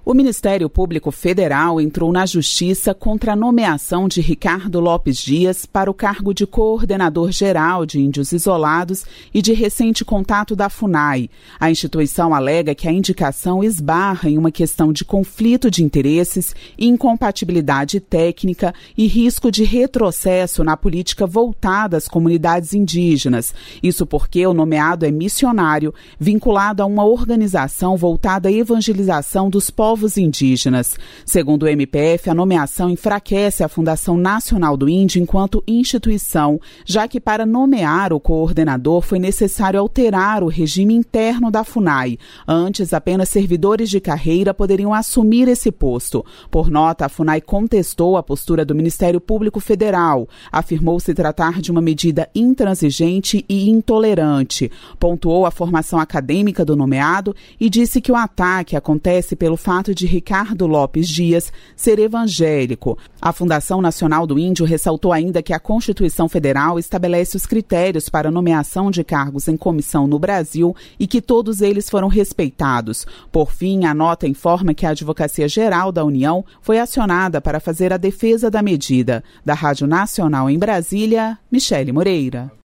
O Ministério Público Federal entrou na Justiça contra a nomeação de Ricardo Lopes Dias para o cargo de coordenador geral de Índios Isolados e de recente contato da FUNAI. A instituição alega que a indicação esbarra em uma questão de conflito de interesses, incompatibilidade técnica e risco de retrocesso na política voltada às comunidades indígenas. Isso porque o nomeado é missionário, vinculado a uma organização voltada à evangelização dos povos indígenas. Segundo o MPF, a nomeação enfraquece a Fundação Nacional do Índio enquanto instituição, já que para nomear o coordenador foi necessário alterar o regime interno da FUNAI. Antes, apenas servidores de carreira poderiam assumir esse posto. Por nota, a FUNAI contestou a postura do Ministério Público Federal, afirmou se tratar de uma medida intransigente e intolerante, pontuou a formação acadêmica do nomeado e disse que o ataque acontece pelo fato de Ricardo Lopes Dias ser evangélico. A Fundação Nacional do Índio ressaltou ainda que a Constituição Federal estabelece os critérios para nomeação de cargos em comissão no Brasil e que todos eles foram respeitados. Por fim, a nota informa que a Advocacia Geral da União foi acionada para fazer a defesa da medida. Da Rádio Nacional em Brasília, Michele Moreira.